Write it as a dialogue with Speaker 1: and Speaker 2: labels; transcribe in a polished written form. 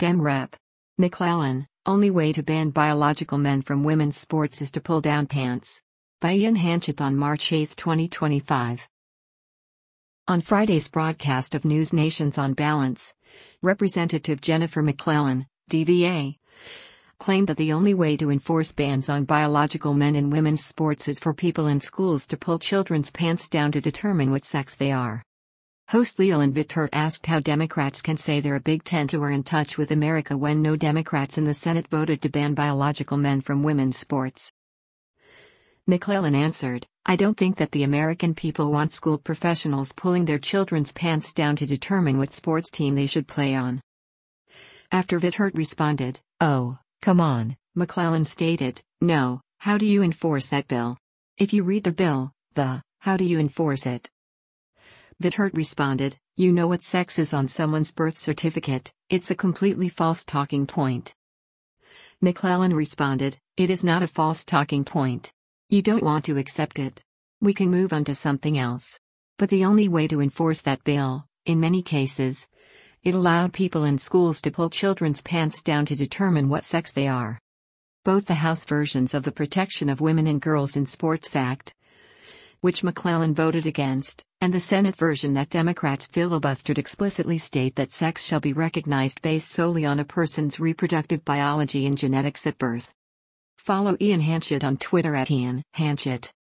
Speaker 1: Dem Rep. McClellan, only way to ban biological men from women's sports is to pull down pants. By Ian Hanchett on March 8, 2025. On Friday's broadcast of News Nation's On Balance, Representative Jennifer McClellan, DVA, claimed that the only way to enforce bans on biological men in women's sports is for people in schools to pull children's pants down to determine what sex they are. Host Leland Vittert asked how Democrats can say they're a Big Tent who are in touch with America when no Democrats in the Senate voted to ban biological men from women's sports. McClellan answered, "I don't think that the American people want school professionals pulling their children's pants down to determine what sports team they should play on." After Vittert responded, "Oh, come on," McClellan stated, "No, how do you enforce that bill? If you read the bill, how do you enforce it?" Vittert responded, "You know what sex is on someone's birth certificate, it's a completely false talking point." McClellan responded, "It is not a false talking point. You don't want to accept it. We can move on to something else. But the only way to enforce that bill, in many cases, it allowed people in schools to pull children's pants down to determine what sex they are." Both the House versions of the Protection of Women and Girls in Sports Act, which McClellan voted against, and the Senate version that Democrats filibustered explicitly state that sex shall be recognized based solely on a person's reproductive biology and genetics at birth. Follow Ian Hanchett on Twitter @IanHanchett.